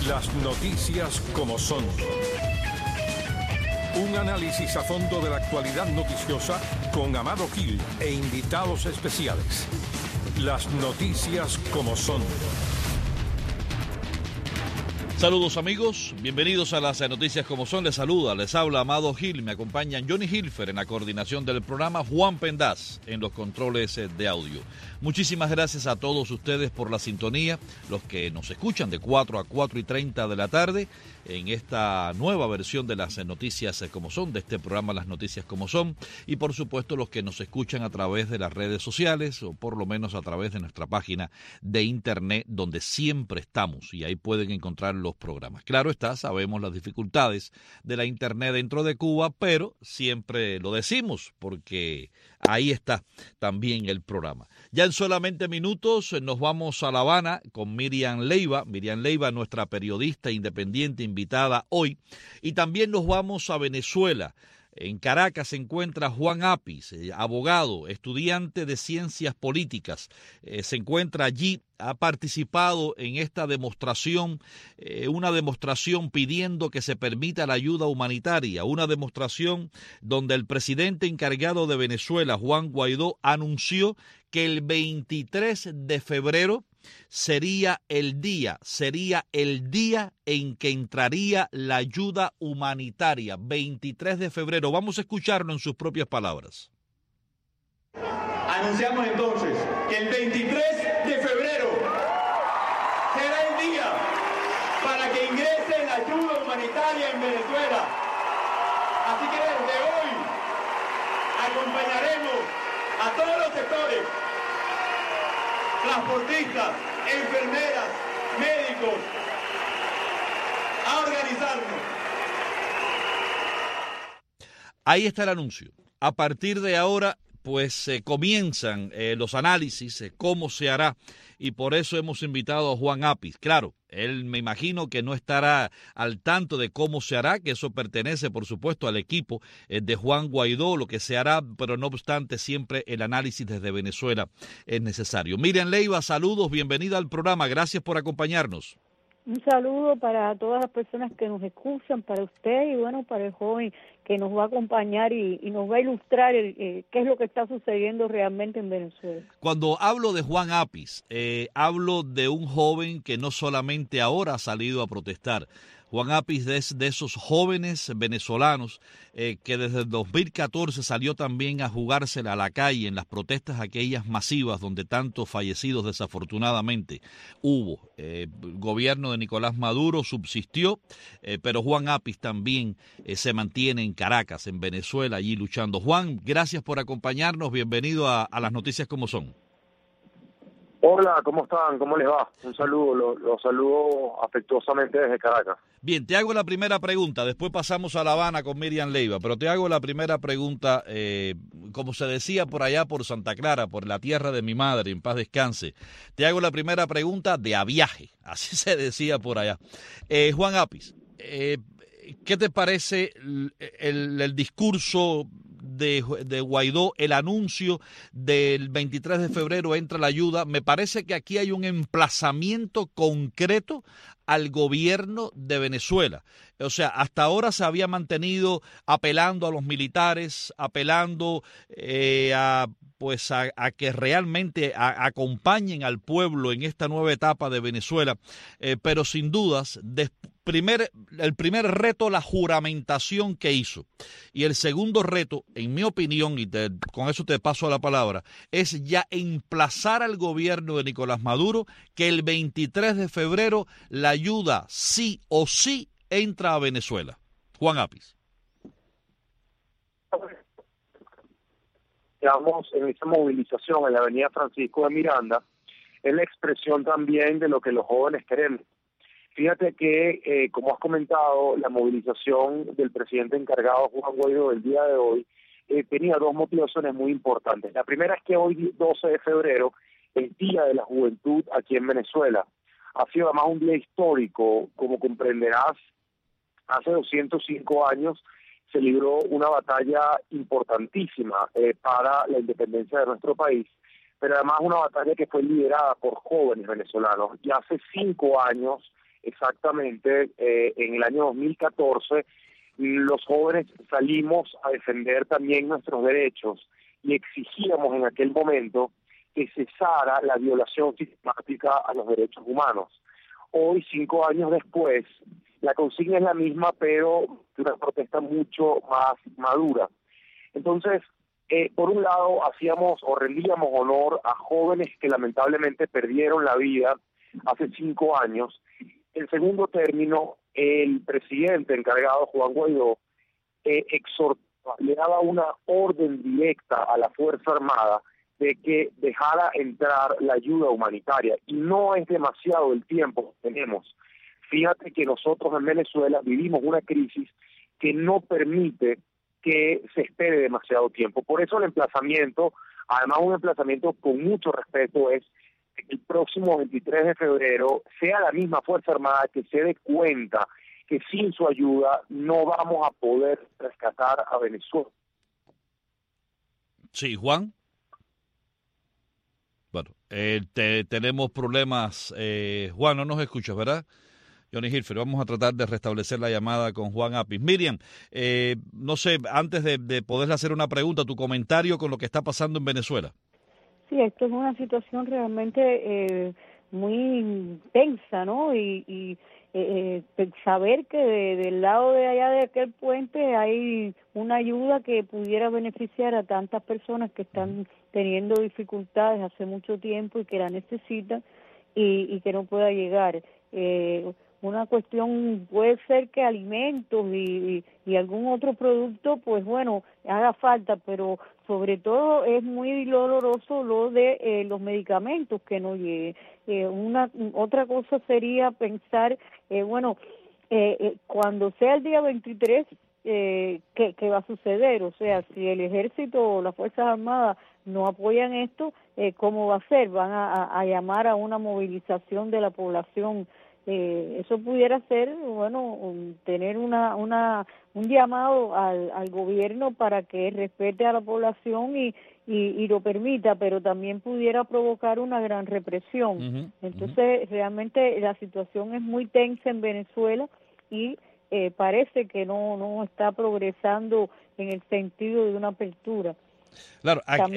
Las noticias como son. Un análisis a fondo de la actualidad noticiosa con Amado Gil e invitados especiales. Las noticias como son. Saludos amigos, bienvenidos a las noticias como son. Les saluda, les habla Amado Gil. Me acompañan Johnny Hilfer en la coordinación del programa, Juan Pendaz en los controles de audio. Muchísimas gracias a todos ustedes por la sintonía, los que nos escuchan de 4 a 4:30 de la tarde en esta nueva versión de las noticias como son, de este programa Las Noticias como son, y por supuesto los que nos escuchan a través de las redes sociales o por lo menos a través de nuestra página de internet donde siempre estamos y ahí pueden encontrar los programas. Claro está, sabemos las dificultades de la internet dentro de Cuba, pero siempre lo decimos porque ahí está también el programa. Ya en solamente minutos nos vamos a La Habana con Miriam Leiva. Miriam Leiva, nuestra periodista independiente invitada hoy. Y también nos vamos a Venezuela. En Caracas se encuentra Juan Apis, abogado, estudiante de ciencias políticas. Se encuentra allí, ha participado en esta demostración, una demostración pidiendo que se permita la ayuda humanitaria, una demostración donde el presidente encargado de Venezuela, Juan Guaidó, anunció que el 23 de febrero sería el día en que entraría la ayuda humanitaria, 23 de febrero. Vamos a escucharlo en sus propias palabras. Anunciamos entonces que el 23 de febrero será el día para que ingrese la ayuda humanitaria en Venezuela. Así que desde hoy acompañaremos a todos los sectores, transportistas, enfermeras, médicos, a organizarnos. Ahí está el anuncio. A partir de ahora, pues comienzan los análisis, cómo se hará, y por eso hemos invitado a Juan Apis. Claro, él me imagino que no estará al tanto de cómo se hará, que eso pertenece, por supuesto, al equipo de Juan Guaidó, lo que se hará, pero no obstante, siempre el análisis desde Venezuela es necesario. Miriam Leiva, saludos, bienvenida al programa, gracias por acompañarnos. Un saludo para todas las personas que nos escuchan, para usted y bueno, para el joven que nos va a acompañar y nos va a ilustrar qué es lo que está sucediendo realmente en Venezuela. Cuando hablo de Juan Apis, hablo de un joven que no solamente ahora ha salido a protestar. Juan Apis es de esos jóvenes venezolanos que desde el 2014 salió también a jugársela a la calle en las protestas aquellas masivas donde tantos fallecidos desafortunadamente hubo. El gobierno de Nicolás Maduro subsistió, pero Juan Apis también se mantiene en Caracas, en Venezuela, allí luchando. Juan, gracias por acompañarnos, bienvenido a las noticias como son. Hola, ¿cómo están? ¿Cómo les va? Un saludo, los saludo afectuosamente desde Caracas. Bien, te hago la primera pregunta, después pasamos a La Habana con Miriam Leiva, pero te hago la primera pregunta, como se decía por allá por Santa Clara, por la tierra de mi madre, en paz descanse, te hago la primera pregunta de a viaje, así se decía por allá. Juan Apis, ¿qué te parece el discurso de Guaidó, el anuncio del 23 de febrero entra la ayuda? Me parece que aquí hay un emplazamiento concreto al gobierno de Venezuela. O sea, hasta ahora se había mantenido apelando a los militares, apelando a que realmente acompañen al pueblo en esta nueva etapa de Venezuela, pero sin dudas, el primer reto, la juramentación que hizo, y el segundo reto, en mi opinión, y con eso te paso la palabra, es ya emplazar al gobierno de Nicolás Maduro que el 23 de febrero la ayuda sí o sí entra a Venezuela. Juan Apis. Estamos en esa movilización en la avenida Francisco de Miranda, es la expresión también de lo que los jóvenes queremos. Fíjate que, como has comentado, la movilización del presidente encargado, Juan Guaidó, del día de hoy, tenía dos motivaciones muy importantes. La primera es que hoy, 12 de febrero, es Día de la Juventud aquí en Venezuela. Ha sido además un día histórico, como comprenderás. Hace 205 años se libró una batalla importantísima para la independencia de nuestro país, pero además una batalla que fue liderada por jóvenes venezolanos. Y hace 5 años exactamente, en el año 2014, los jóvenes salimos a defender también nuestros derechos y exigíamos en aquel momento que cesara la violación sistemática a los derechos humanos. Hoy, 5 años después, la consigna es la misma, pero una protesta mucho más madura. Entonces, por un lado, hacíamos o rendíamos honor a jóvenes que lamentablemente perdieron la vida hace 5 años. En segundo término, el presidente encargado, Juan Guaidó, exhortaba, le daba una orden directa a la Fuerza Armada de que dejara entrar la ayuda humanitaria. Y no es demasiado el tiempo que tenemos. Fíjate que nosotros en Venezuela vivimos una crisis que no permite que se espere demasiado tiempo. Por eso el emplazamiento, además un emplazamiento con mucho respeto, es que el próximo 23 de febrero sea la misma Fuerza Armada que se dé cuenta que sin su ayuda no vamos a poder rescatar a Venezuela. Sí, Juan. Bueno, tenemos problemas. Juan, no nos escuchas, ¿verdad? Johnny Hilfer, vamos a tratar de restablecer la llamada con Juan Apis. Miriam, no sé, antes de poderle hacer una pregunta, tu comentario con lo que está pasando en Venezuela. Sí, esto es una situación realmente muy tensa, ¿no? Y saber que del lado de allá de aquel puente hay una ayuda que pudiera beneficiar a tantas personas que están teniendo dificultades hace mucho tiempo y que la necesitan y que no pueda llegar. Una cuestión puede ser que alimentos y algún otro producto, pues bueno, haga falta, pero sobre todo es muy doloroso lo de los medicamentos que no lleguen. Otra cosa sería pensar, cuando sea el día 23, ¿qué va a suceder? O sea, si el ejército o las Fuerzas Armadas no apoyan esto, ¿cómo va a ser? ¿Van a llamar a una movilización de la población? Eso pudiera ser, bueno, tener un llamado al gobierno para que respete a la población y lo permita, pero también pudiera provocar una gran represión. Entonces, realmente la situación es muy tensa en Venezuela y parece que no está progresando en el sentido de una apertura. Claro,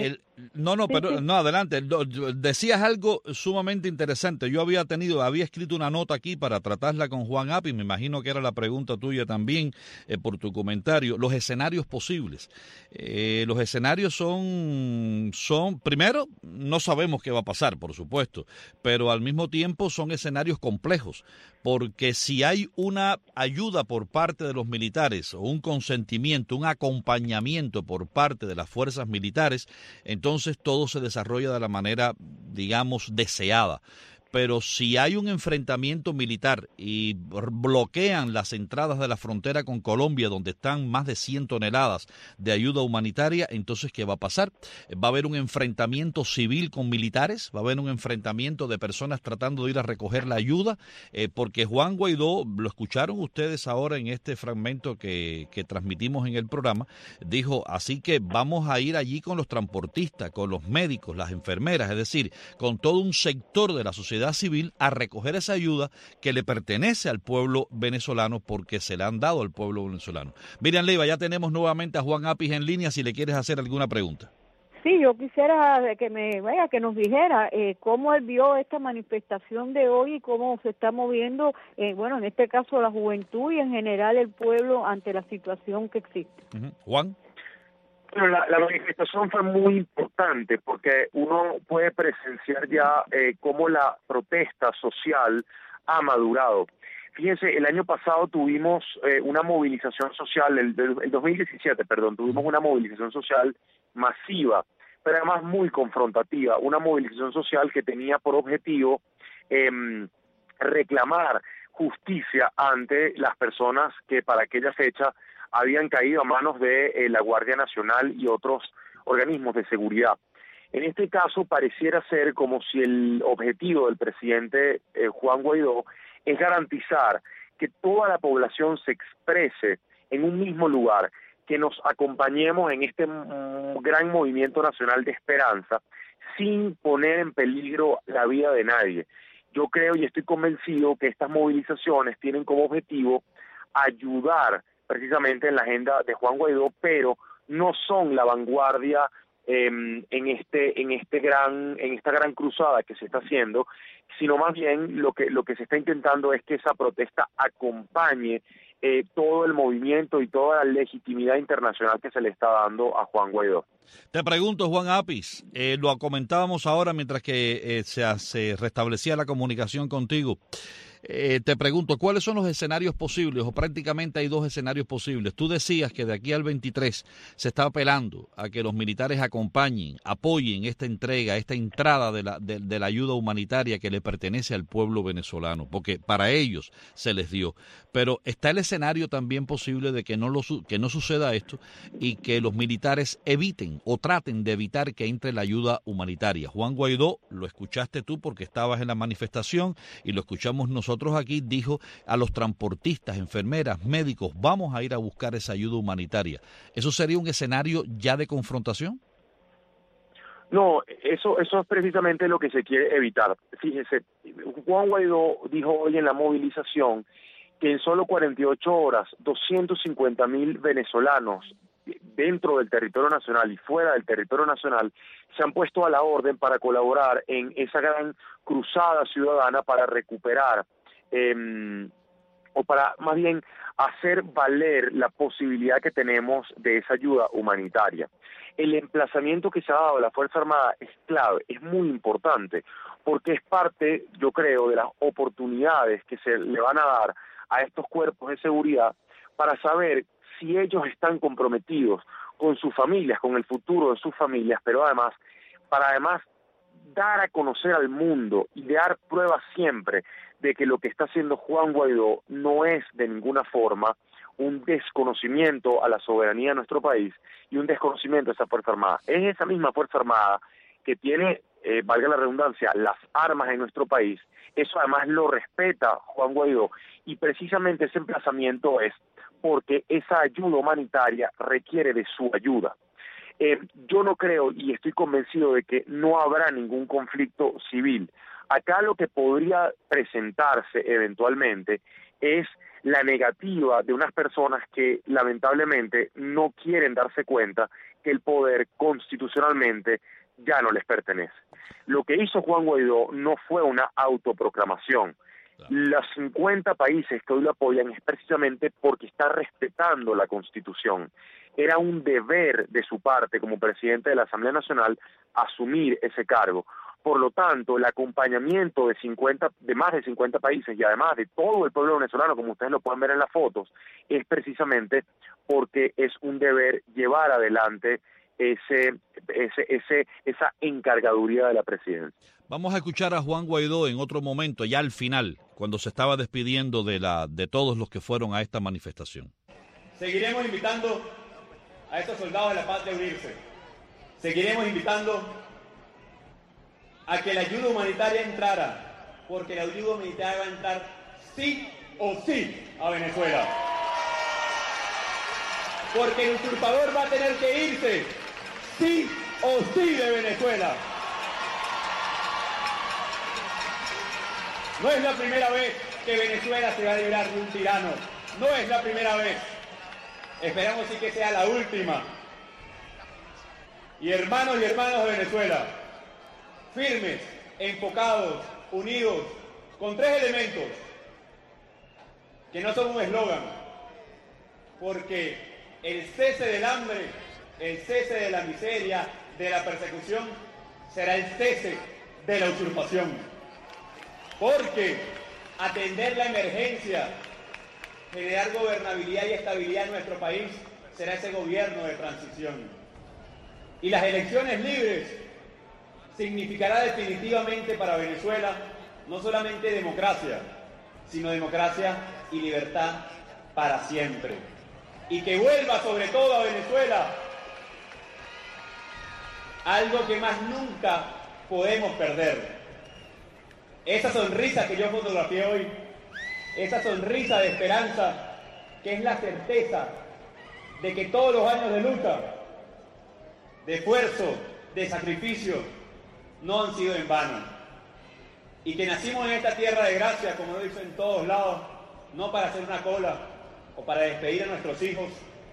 adelante. Decías algo sumamente interesante. Yo había escrito una nota aquí para tratarla con Juan Apis, me imagino que era la pregunta tuya también, por tu comentario. Los escenarios posibles. Los escenarios son, primero, no sabemos qué va a pasar, por supuesto, pero al mismo tiempo son escenarios complejos, porque si hay una ayuda por parte de los militares o un consentimiento, un acompañamiento por parte de las fuerzas militares, entonces todo se desarrolla de la manera, digamos, deseada. Pero si hay un enfrentamiento militar y bloquean las entradas de la frontera con Colombia, donde están más de 100 toneladas de ayuda humanitaria, entonces, ¿qué va a pasar? ¿Va a haber un enfrentamiento civil con militares? ¿Va a haber un enfrentamiento de personas tratando de ir a recoger la ayuda? Porque Juan Guaidó, lo escucharon ustedes ahora en este fragmento que transmitimos en el programa, dijo, así que vamos a ir allí con los transportistas, con los médicos, las enfermeras, es decir, con todo un sector de la sociedad civil a recoger esa ayuda que le pertenece al pueblo venezolano porque se la han dado al pueblo venezolano. Miriam Leiva, ya tenemos nuevamente a Juan Apis en línea si le quieres hacer alguna pregunta. Sí, yo quisiera que nos dijera cómo él vio esta manifestación de hoy y cómo se está moviendo, en este caso la juventud y en general el pueblo ante la situación que existe. Juan. Bueno, la manifestación fue muy importante porque uno puede presenciar ya cómo la protesta social ha madurado. Fíjense, el año pasado tuvimos una movilización social, el 2017, tuvimos una movilización social masiva, pero además muy confrontativa, una movilización social que tenía por objetivo reclamar justicia ante las personas que para aquella fecha habían caído a manos de la Guardia Nacional y otros organismos de seguridad. En este caso pareciera ser como si el objetivo del presidente Juan Guaidó es garantizar que toda la población se exprese en un mismo lugar, que nos acompañemos en este gran movimiento nacional de esperanza sin poner en peligro la vida de nadie. yo creo y estoy convencido que estas movilizaciones tienen como objetivo ayudar precisamente en la agenda de Juan Guaidó, pero no son la vanguardia en esta gran cruzada que se está haciendo, sino más bien lo que se está intentando es que esa protesta acompañe todo el movimiento y toda la legitimidad internacional que se le está dando a Juan Guaidó. Te pregunto, Juan Apis, lo comentábamos ahora mientras que se restablecía la comunicación contigo. Te pregunto, ¿cuáles son los escenarios posibles? O prácticamente hay dos escenarios posibles. Tú decías que de aquí al 23 se está apelando a que los militares acompañen, apoyen esta entrega, esta entrada de la ayuda humanitaria que le pertenece al pueblo venezolano, porque para ellos se les dio. Pero está el escenario también posible de que no suceda esto y que los militares eviten o traten de evitar que entre la ayuda humanitaria. Juan Guaidó, lo escuchaste tú porque estabas en la manifestación y lo escuchamos nosotros aquí, dijo a los transportistas, enfermeras, médicos, vamos a ir a buscar esa ayuda humanitaria. ¿Eso sería un escenario ya de confrontación? No, eso es precisamente lo que se quiere evitar. Fíjese, Juan Guaidó dijo hoy en la movilización que en solo 48 horas 250.000 venezolanos dentro del territorio nacional y fuera del territorio nacional se han puesto a la orden para colaborar en esa gran cruzada ciudadana para recuperar o para más bien hacer valer la posibilidad que tenemos de esa ayuda humanitaria. El emplazamiento que se ha dado a la Fuerza Armada es clave, es muy importante, porque es parte, yo creo, de las oportunidades que se le van a dar a estos cuerpos de seguridad para saber si ellos están comprometidos con sus familias, con el futuro de sus familias, pero para dar a conocer al mundo y dar pruebas siempre de que lo que está haciendo Juan Guaidó no es de ninguna forma un desconocimiento a la soberanía de nuestro país y un desconocimiento a esa Fuerza Armada. Es esa misma Fuerza Armada que tiene, valga la redundancia, las armas en nuestro país. Eso además lo respeta Juan Guaidó y precisamente ese emplazamiento es porque esa ayuda humanitaria requiere de su ayuda. Yo no creo y estoy convencido de que no habrá ningún conflicto civil. Acá lo que podría presentarse eventualmente es la negativa de unas personas que lamentablemente no quieren darse cuenta que el poder constitucionalmente ya no les pertenece. Lo que hizo Juan Guaidó no fue una autoproclamación. Los 50 países que hoy lo apoyan es precisamente porque está respetando la Constitución. Era un deber de su parte como presidente de la Asamblea Nacional asumir ese cargo. Por lo tanto, el acompañamiento de más de 50 países y además de todo el pueblo venezolano, como ustedes lo pueden ver en las fotos, es precisamente porque es un deber llevar adelante esa encargaduría de la presidencia. Vamos a escuchar a Juan Guaidó en otro momento, ya al final, cuando se estaba despidiendo de todos los que fueron a esta manifestación. Seguiremos invitando a estos soldados de la paz de unirse. Seguiremos invitando a que la ayuda humanitaria entrara, porque la ayuda humanitaria va a entrar sí o sí a Venezuela. Porque el usurpador va a tener que irse sí o sí de Venezuela. No es la primera vez que Venezuela se va a librar de un tirano. No es la primera vez. Esperamos sí que sea la última. Y hermanos de Venezuela, firmes, enfocados, unidos, con tres elementos, que no son un eslogan, porque el cese del hambre, el cese de la miseria, de la persecución, será el cese de la usurpación. Porque atender la emergencia, generar gobernabilidad y estabilidad en nuestro país, será ese gobierno de transición. Y las elecciones libres significará definitivamente para Venezuela no solamente democracia, sino democracia y libertad para siempre. Y que vuelva sobre todo a Venezuela algo que más nunca podemos perder. Esa sonrisa que yo fotografié hoy, esa sonrisa de esperanza, que es la certeza de que todos los años de lucha, de esfuerzo, de sacrificio, no han sido en vano. y que nacimos en esta tierra de gracia, como lo dicen en todos lados, no para hacer una cola o para despedir a nuestros hijos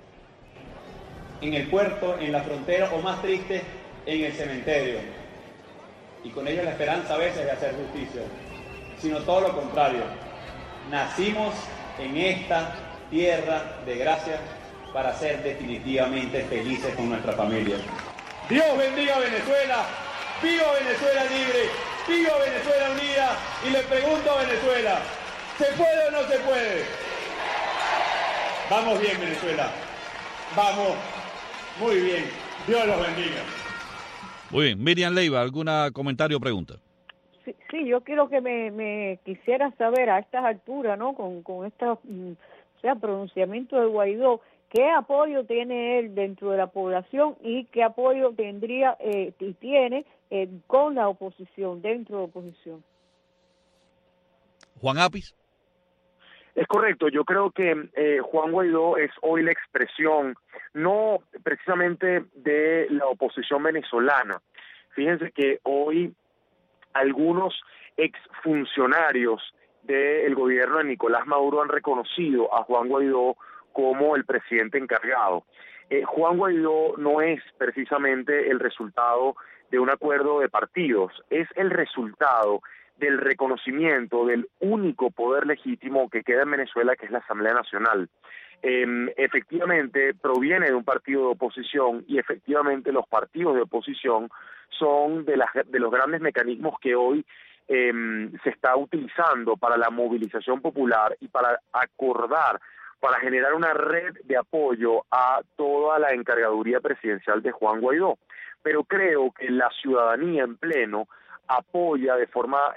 en el puerto, en la frontera o más triste, en el cementerio. Y con ello la esperanza a veces de hacer justicia, sino todo lo contrario. Nacimos en esta tierra de gracia para ser definitivamente felices con nuestra familia. Dios bendiga a Venezuela, viva Venezuela libre, viva Venezuela unida, y le pregunto a Venezuela, ¿se puede o no se puede? Vamos bien, Venezuela, vamos muy bien, Dios los bendiga. Muy bien, Miriam Leiva, ¿alguna comentario o pregunta? Sí, yo quiero que me quisiera saber a estas alturas, ¿no? Con este pronunciamiento de Guaidó, ¿qué apoyo tiene él dentro de la población y qué apoyo tendría y tiene con la oposición, dentro de la oposición? Juan Apis. Es correcto, yo creo que Juan Guaidó es hoy la expresión no precisamente de la oposición venezolana. Fíjense que hoy algunos exfuncionarios del gobierno de Nicolás Maduro han reconocido a Juan Guaidó como el presidente encargado. Juan Guaidó no es precisamente el resultado de un acuerdo de partidos, es el resultado del reconocimiento del único poder legítimo que queda en Venezuela, que es la Asamblea Nacional. Efectivamente proviene de un partido de oposición y efectivamente los partidos de oposición son de los grandes mecanismos que hoy se está utilizando para la movilización popular y para acordar, para generar una red de apoyo a toda la encargaduría presidencial de Juan Guaidó. Pero creo que la ciudadanía en pleno apoya de forma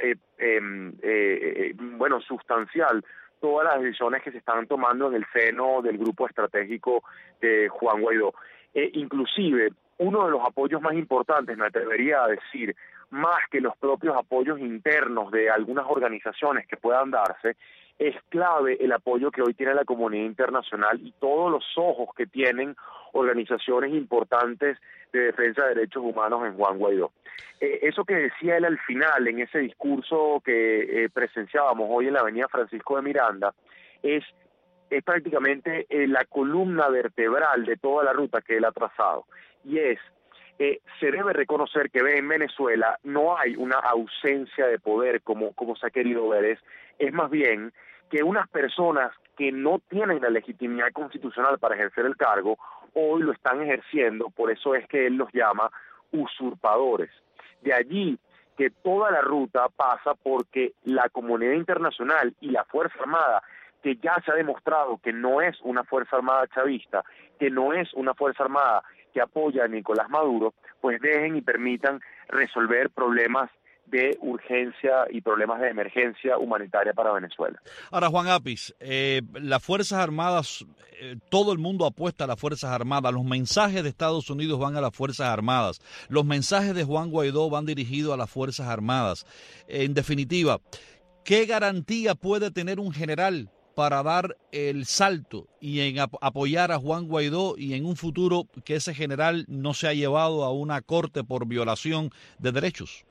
sustancial todas las decisiones que se están tomando en el seno del grupo estratégico de Juan Guaidó. Inclusive, uno de los apoyos más importantes, me atrevería a decir, más que los propios apoyos internos de algunas organizaciones que puedan darse, es clave el apoyo que hoy tiene la comunidad internacional y todos los ojos que tienen organizaciones importantes de defensa de derechos humanos en Juan Guaidó. Eso que decía él al final, en ese discurso que presenciábamos hoy en la avenida Francisco de Miranda, es prácticamente la columna vertebral de toda la ruta que él ha trazado, y es se debe reconocer que en Venezuela no hay una ausencia de poder como se ha querido ver, es más bien que unas personas que no tienen la legitimidad constitucional para ejercer el cargo, hoy lo están ejerciendo, por eso es que él los llama usurpadores. De allí que toda la ruta pasa porque la comunidad internacional y la Fuerza Armada, que ya se ha demostrado que no es una Fuerza Armada chavista, que no es una Fuerza Armada que apoya a Nicolás Maduro, pues dejen y permitan resolver problemas de urgencia y problemas de emergencia humanitaria para Venezuela. Ahora, Juan Apis, las Fuerzas Armadas, todo el mundo apuesta a las Fuerzas Armadas, los mensajes de Estados Unidos van a las Fuerzas Armadas, los mensajes de Juan Guaidó van dirigidos a las Fuerzas Armadas. En definitiva, ¿qué garantía puede tener un general para dar el salto y en apoyar a Juan Guaidó y en un futuro que ese general no se ha llevado a una corte por violación de derechos?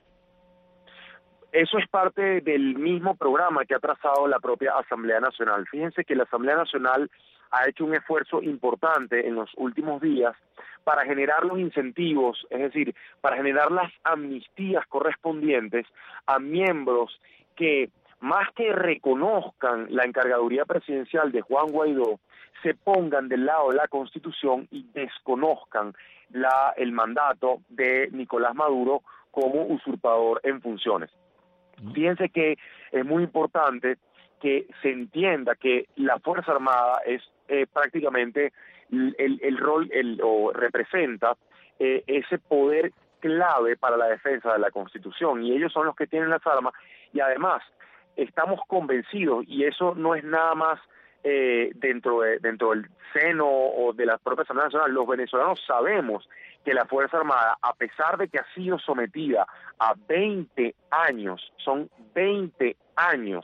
Eso es parte del mismo programa que ha trazado la propia Asamblea Nacional. Fíjense que la Asamblea Nacional ha hecho un esfuerzo importante en los últimos días para generar los incentivos, es decir, para generar las amnistías correspondientes a miembros que, más que reconozcan la encargaduría presidencial de Juan Guaidó, se pongan del lado de la Constitución y desconozcan el mandato de Nicolás Maduro como usurpador en funciones. Fíjense que es muy importante que se entienda que la Fuerza Armada es prácticamente el rol o representa ese poder clave para la defensa de la Constitución, y ellos son los que tienen las armas, y además estamos convencidos, y eso no es nada más dentro del seno o de la propia Asamblea Nacional, los venezolanos sabemos que la Fuerza Armada, a pesar de que ha sido sometida a 20 años, son 20 años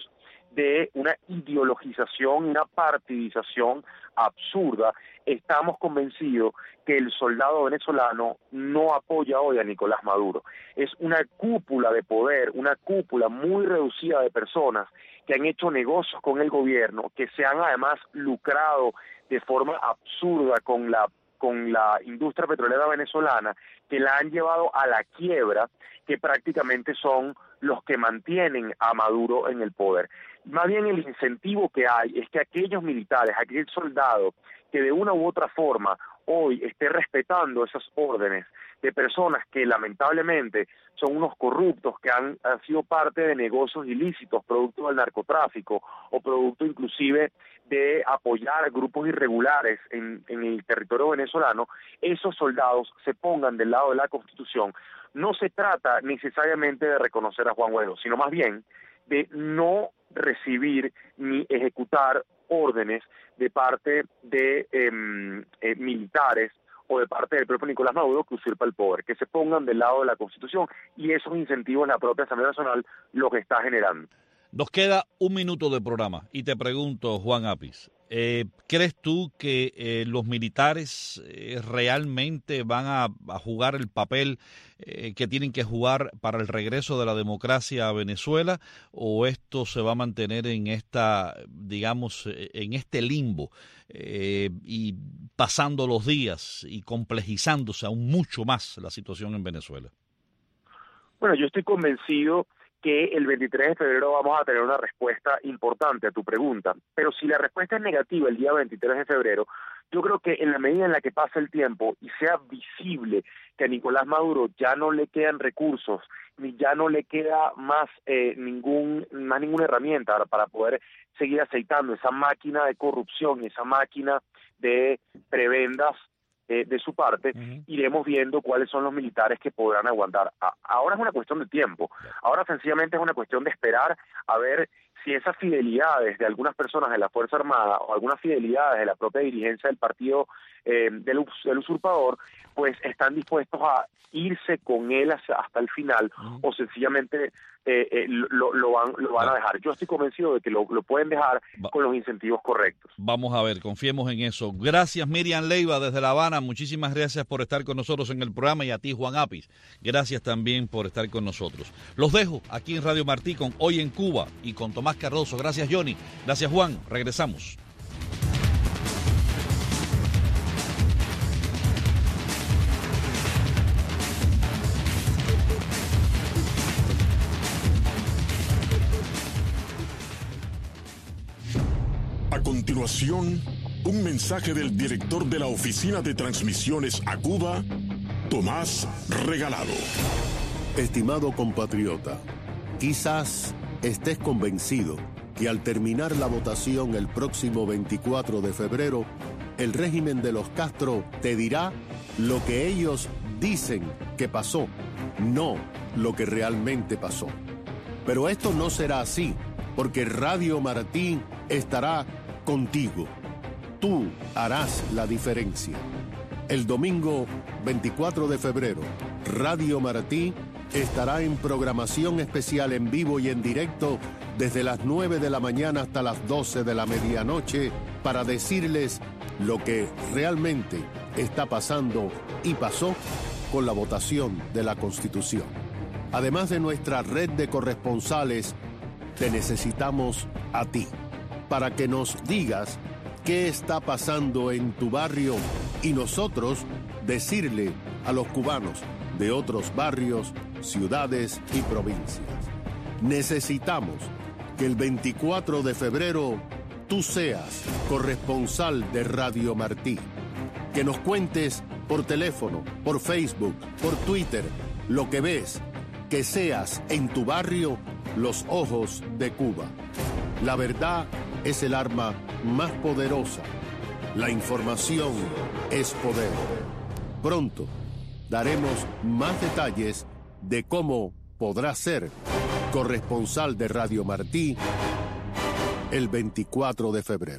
de una ideologización, una partidización absurda. Estamos convencidos que el soldado venezolano no apoya hoy a Nicolás Maduro. Es una cúpula de poder, una cúpula muy reducida de personas que han hecho negocios con el gobierno, que se han además lucrado de forma absurda con la industria petrolera venezolana, que la han llevado a la quiebra, que prácticamente son los que mantienen a Maduro en el poder. Más bien el incentivo que hay es que aquellos militares, aquel soldado que de una u otra forma hoy esté respetando esas órdenes de personas que lamentablemente son unos corruptos que han sido parte de negocios ilícitos, producto del narcotráfico o producto inclusive de apoyar grupos irregulares en el territorio venezolano, esos soldados se pongan del lado de la Constitución. No se trata necesariamente de reconocer a Juan Guaidó, sino más bien de no recibir ni ejecutar órdenes de parte de militares o de parte del propio Nicolás Maduro que usurpa el poder, que se pongan del lado de la Constitución, y esos incentivos en la propia Asamblea Nacional lo que está generando. Nos queda un minuto de programa y te pregunto, Juan Apis, ¿crees tú que los militares realmente van a jugar el papel que tienen que jugar para el regreso de la democracia a Venezuela, o esto se va a mantener en esta, digamos, en este limbo y pasando los días y complejizándose aún mucho más la situación en Venezuela? Bueno, yo estoy convencido que el 23 de febrero vamos a tener una respuesta importante a tu pregunta, pero si la respuesta es negativa el día 23 de febrero, yo creo que en la medida en la que pasa el tiempo y sea visible que a Nicolás Maduro ya no le quedan recursos, ni ya no le queda más ninguna herramienta para poder seguir aceitando esa máquina de corrupción, esa máquina de prebendas de su parte, iremos viendo cuáles son los militares que podrán aguantar. Ahora es una cuestión de tiempo, ahora sencillamente es una cuestión de esperar a ver si esas fidelidades de algunas personas de la Fuerza Armada o algunas fidelidades de la propia dirigencia del partido del usurpador, pues están dispuestos a irse con él hasta el final, o sencillamente lo van a dejar. Yo estoy convencido de que lo pueden dejar con los incentivos correctos. Vamos a ver, confiemos en eso. Gracias, Miriam Leiva, desde La Habana. Muchísimas gracias por estar con nosotros en el programa, y a ti, Juan Apis, gracias también por estar con nosotros. Los dejo aquí en Radio Martí con Hoy en Cuba y con Tomás Cardoso. Gracias, Johnny. Gracias, Juan. Regresamos. A continuación, un mensaje del director de la Oficina de Transmisiones a Cuba, Tomás Regalado. Estimado compatriota, quizás estés convencido que al terminar la votación el próximo 24 de febrero, el régimen de los Castro te dirá lo que ellos dicen que pasó, no lo que realmente pasó. Pero esto no será así, porque Radio Martí estará contigo. Tú harás la diferencia. El domingo 24 de febrero, Radio Martí estará en programación especial en vivo y en directo desde las 9 de la mañana hasta las 12 de la medianoche para decirles lo que realmente está pasando y pasó con la votación de la Constitución. Además de nuestra red de corresponsales, te necesitamos a ti, para que nos digas qué está pasando en tu barrio y nosotros decirle a los cubanos de otros barrios, ciudades y provincias. Necesitamos que el 24 de febrero tú seas corresponsal de Radio Martí, que nos cuentes por teléfono, por Facebook, por Twitter, lo que ves, que seas en tu barrio los ojos de Cuba. La verdad es el arma más poderosa. La información es poder. Pronto daremos más detalles de cómo podrás ser corresponsal de Radio Martí el 24 de febrero.